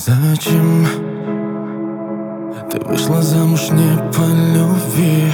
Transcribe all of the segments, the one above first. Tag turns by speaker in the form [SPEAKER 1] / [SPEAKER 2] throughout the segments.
[SPEAKER 1] Зачем ты вышла замуж не по любви?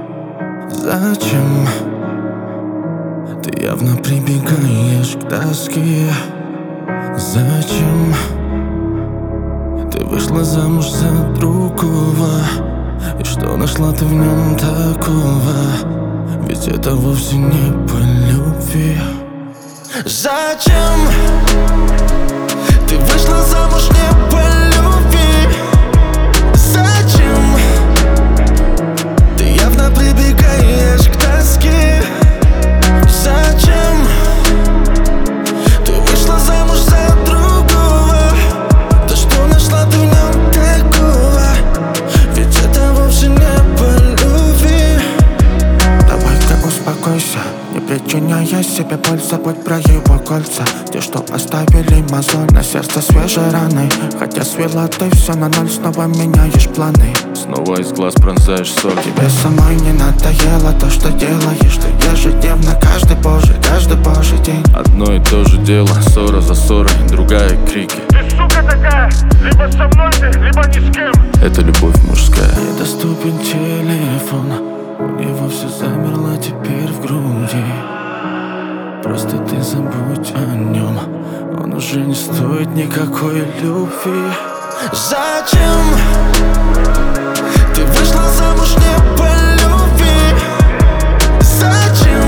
[SPEAKER 1] Зачем ты явно прибегаешь к тоске? Зачем ты вышла замуж за другого? И что нашла ты в нем такого? Ведь это вовсе не по любви. Зачем ты вышла замуж не по любви? Зачем ты явно прибегаешь к тоске? Зачем ты вышла замуж за другого? Да что нашла ты в нем такого? Ведь это вовсе не по любви.
[SPEAKER 2] Давай-ка успокойся, не причиняя себе боль. Забудь про его кольца, те, что оставили мозоль на сердце свежей раны. Хотя свела ты все на ноль, снова меняешь планы.
[SPEAKER 1] Снова из глаз пронзаешь соль.
[SPEAKER 2] Тебе самой не надоело то, что делаешь ты ежедневно, каждый божий день.
[SPEAKER 1] Одно и то же дело, ссора за ссорой, другая крики.
[SPEAKER 3] Ты сука такая, либо со мной ты, либо ни с кем.
[SPEAKER 1] Это любовь мужская. Недоступен телефон, у него все замерло теперь в груди. Просто ты забудь о нем, он уже не стоит никакой любви. Зачем ты вышла замуж не по любви? Зачем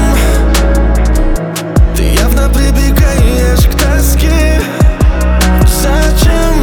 [SPEAKER 1] ты явно прибегаешь к тоске? Зачем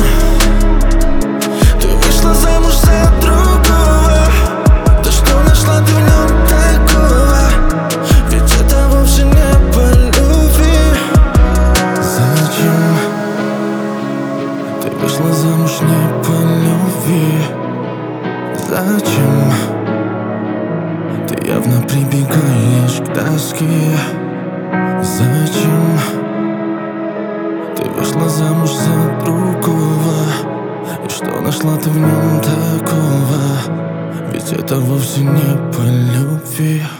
[SPEAKER 1] ты вышла замуж за другого? Да что нашла ты в нем такого? Ведь это вовсе не по любви. Зачем ты вышла замуж не по любви? Зачем ты явно прибегаешь к тоске? Зачем ты вышла замуж за другого? И что нашла ты в нем такого? Ведь это вовсе не по любви.